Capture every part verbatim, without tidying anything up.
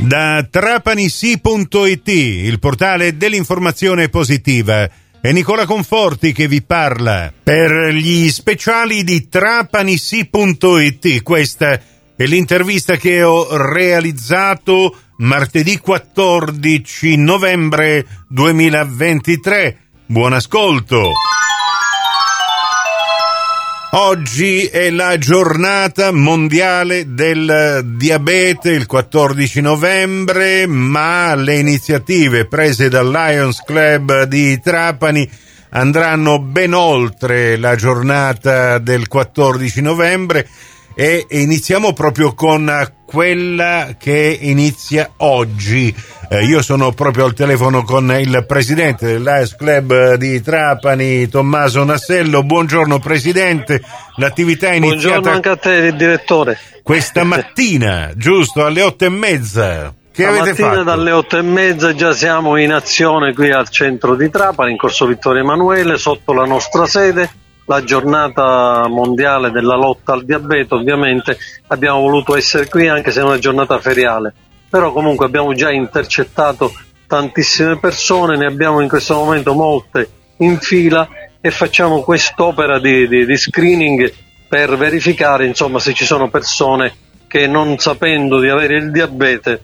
Da trapanisi punto it, il portale dell'informazione positiva, è Nicola Conforti che vi parla per gli speciali di trapanisi punto it. Questa è l'intervista che ho realizzato martedì quattordici novembre duemilaventitré. Buon ascolto. Oggi è la giornata mondiale del diabete, il quattordici novembre, ma le iniziative prese dal Lions Club di Trapani andranno ben oltre la giornata del quattordici novembre e iniziamo proprio con quella che inizia oggi. Eh, io sono proprio al telefono con il presidente del Lions Club di Trapani, Tommaso Nassello. Buongiorno presidente, l'attività è iniziata... Buongiorno anche a te, direttore. Questa mattina, giusto, alle otto e mezza. Che La avete mattina fatto? dalle otto e mezza già siamo in azione qui al centro di Trapani, in corso Vittorio Emanuele, sotto la nostra sede. La giornata mondiale della lotta al diabete, ovviamente abbiamo voluto essere qui anche se è una giornata feriale, però comunque abbiamo già intercettato tantissime persone, ne abbiamo in questo momento molte in fila e facciamo quest'opera di, di, di screening per verificare insomma se ci sono persone che non sapendo di avere il diabete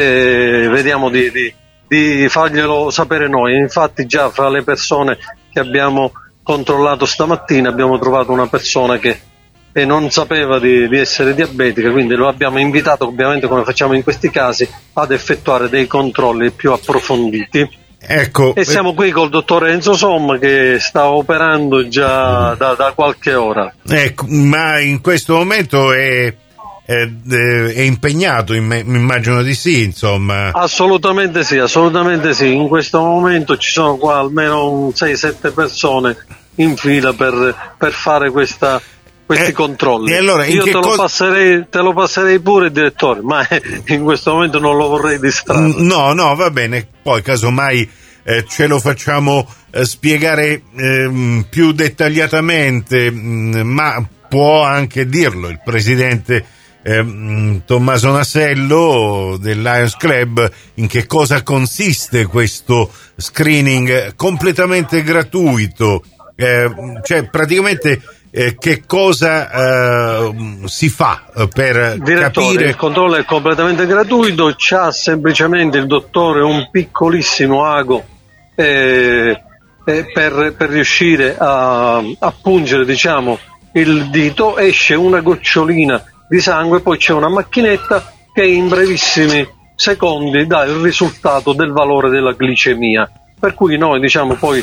eh, vediamo di, di, di farglielo sapere noi. Infatti già fra le persone che abbiamo controllato stamattina abbiamo trovato una persona che e non sapeva di, di essere diabetica, quindi lo abbiamo invitato, ovviamente come facciamo in questi casi, ad effettuare dei controlli più approfonditi. Ecco, e siamo qui col dottor Enzo Somma che sta operando già da, da qualche ora. Ecco, ma in questo momento è, è, è impegnato, immagino di sì, insomma. Assolutamente sì, assolutamente sì. In questo momento ci sono qua almeno sei sette persone in fila per, per fare questa, questi eh, controlli. E allora, in Io che te, cosa... lo passerei, te lo passerei pure, direttore, ma in questo momento non lo vorrei distrarre. No, no, va bene, poi casomai eh, ce lo facciamo eh, spiegare eh, più dettagliatamente, mh, ma può anche dirlo il presidente eh, Tommaso Nassello del Lions Club, in che cosa consiste questo screening completamente gratuito. Eh, cioè praticamente eh, che cosa eh, si fa eh, per Direttore, capire? Il controllo è completamente gratuito, c'ha semplicemente il dottore un piccolissimo ago eh, eh, per, per riuscire a, a pungere diciamo il dito, esce una gocciolina di sangue, poi c'è una macchinetta che in brevissimi secondi dà il risultato del valore della glicemia, per cui noi diciamo poi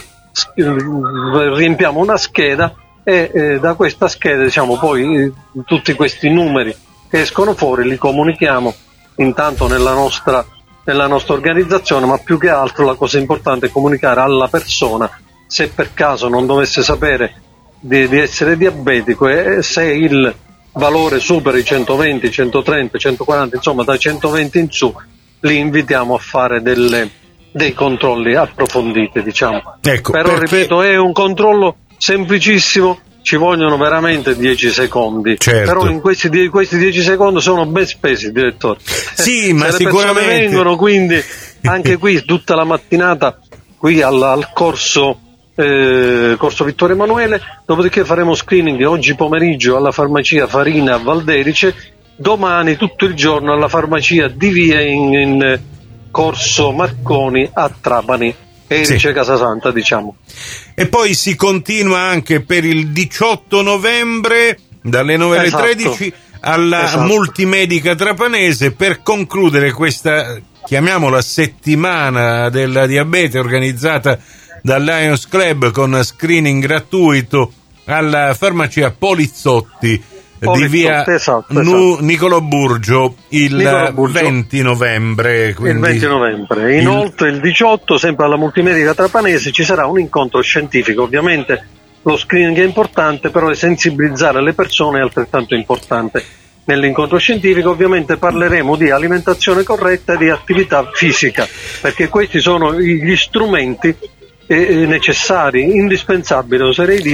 riempiamo una scheda e eh, da questa scheda diciamo poi eh, tutti questi numeri che escono fuori li comunichiamo intanto nella nostra, nella nostra organizzazione, ma più che altro la cosa importante è comunicare alla persona se per caso non dovesse sapere di, di essere diabetico e se il valore supera i centoventi, centotrenta, centoquaranta, insomma da centoventi in su li invitiamo a fare delle dei controlli approfonditi, diciamo. Ecco, però perché... ripeto, è un controllo semplicissimo, ci vogliono veramente dieci secondi. Certo. Però in questi, die- questi dieci secondi sono ben spesi, direttore. Sì, ma se sicuramente le persone vengono, quindi anche qui tutta la mattinata qui al, al corso eh, corso Vittorio Emanuele, dopodiché faremo screening oggi pomeriggio alla farmacia Farina a Valderice, domani tutto il giorno alla farmacia di Via in, in corso Marconi a Trapani, Erice sì. Casasanta diciamo. E poi si continua anche per il diciotto novembre dalle nove alle esatto. tredici alla esatto. Multimedica Trapanese per concludere questa, chiamiamola, settimana della diabete organizzata dal Lions Club con screening gratuito alla farmacia Polizzotti di via esatto, esatto. Nu- Niccolò Burgio il Niccolò Burgio. venti novembre. Quindi... Il venti novembre. Inoltre il... il diciotto, sempre alla Multimedica Trapanese, ci sarà un incontro scientifico. Ovviamente lo screening è importante, però sensibilizzare le persone è altrettanto importante. Nell'incontro scientifico ovviamente parleremo di alimentazione corretta e di attività fisica, perché questi sono gli strumenti eh, necessari, indispensabili, oserei dire,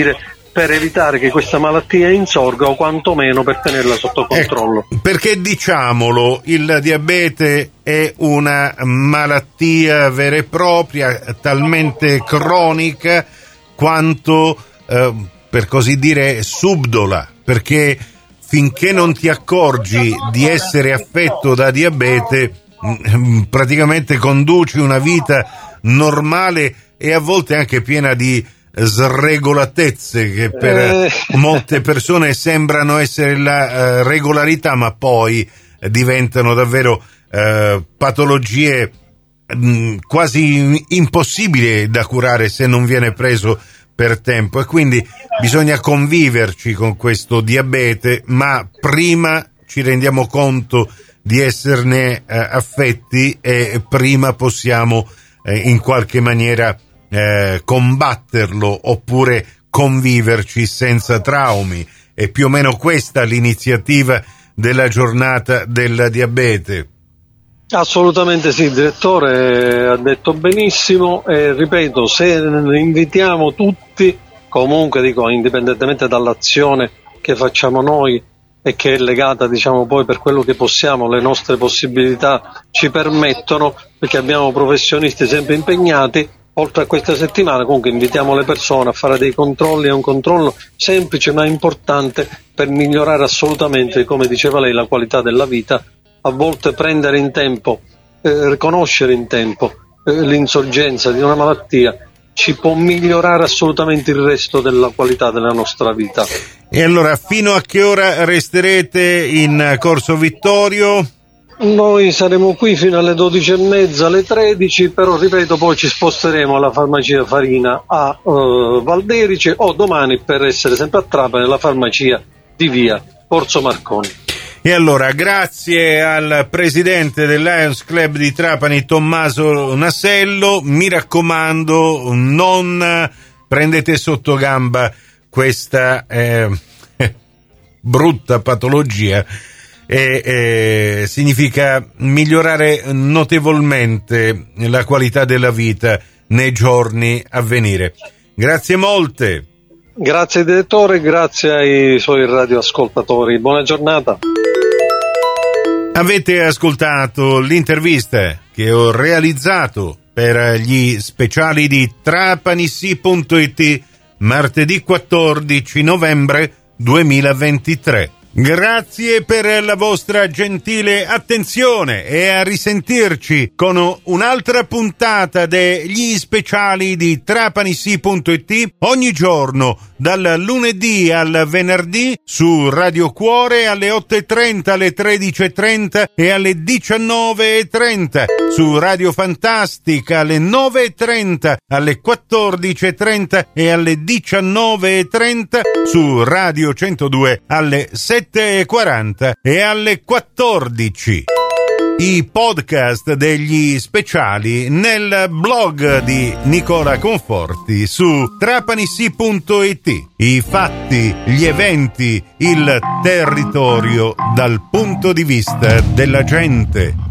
per evitare che questa malattia insorga o quantomeno per tenerla sotto controllo. Ecco, perché diciamolo, il diabete è una malattia vera e propria, talmente cronica quanto, eh, per così dire, subdola, perché finché non ti accorgi di essere affetto da diabete, praticamente conduci una vita normale e a volte anche piena di sregolatezze che per eh. molte persone sembrano essere la uh, regolarità, ma poi uh, diventano davvero uh, patologie mh, quasi impossibili da curare se non viene preso per tempo, e quindi bisogna conviverci con questo diabete, ma prima ci rendiamo conto di esserne uh, affetti e prima possiamo uh, in qualche maniera Eh, combatterlo oppure conviverci senza traumi. È più o meno questa l'iniziativa della giornata del diabete. Assolutamente sì, il direttore ha detto benissimo, e ripeto, se invitiamo tutti, comunque dico, indipendentemente dall'azione che facciamo noi e che è legata, diciamo, poi per quello che possiamo, le nostre possibilità ci permettono, perché abbiamo professionisti sempre impegnati. Oltre a questa settimana comunque invitiamo le persone a fare dei controlli, è un controllo semplice ma importante per migliorare assolutamente, come diceva lei, la qualità della vita. A volte prendere in tempo, eh, riconoscere in tempo eh, l'insorgenza di una malattia ci può migliorare assolutamente il resto della qualità della nostra vita. E allora, fino a che ora resterete in Corso Vittorio? Noi saremo qui fino alle dodici e mezza, alle tredici, però ripeto, poi ci sposteremo alla farmacia Farina a uh, Valderice, o domani, per essere sempre a Trapani, nella farmacia di via Corso Marconi. E allora, grazie al presidente del Lions Club di Trapani, Tommaso Nasello. Mi raccomando, non prendete sotto gamba questa eh, brutta patologia. E, e significa migliorare notevolmente la qualità della vita nei giorni a venire. Grazie molte. Grazie direttore, grazie ai suoi radioascoltatori. Buona giornata. Avete ascoltato l'intervista che ho realizzato per gli speciali di Trapanissi punto it martedì quattordici novembre duemilaventitré. Grazie per la vostra gentile attenzione e a risentirci con un'altra puntata degli speciali di Trapanissi punto it ogni giorno dal lunedì al venerdì su Radio Cuore alle otto e trenta, alle tredici e trenta e alle diciannove e trenta, su Radio Fantastica alle nove e trenta, alle quattordici e trenta e alle diciannove e trenta, su Radio centodue alle sette e quaranta e alle quattordici. I podcast degli speciali nel blog di Nicola Conforti su Trapanissi punto it. I fatti, gli eventi, il territorio dal punto di vista della gente.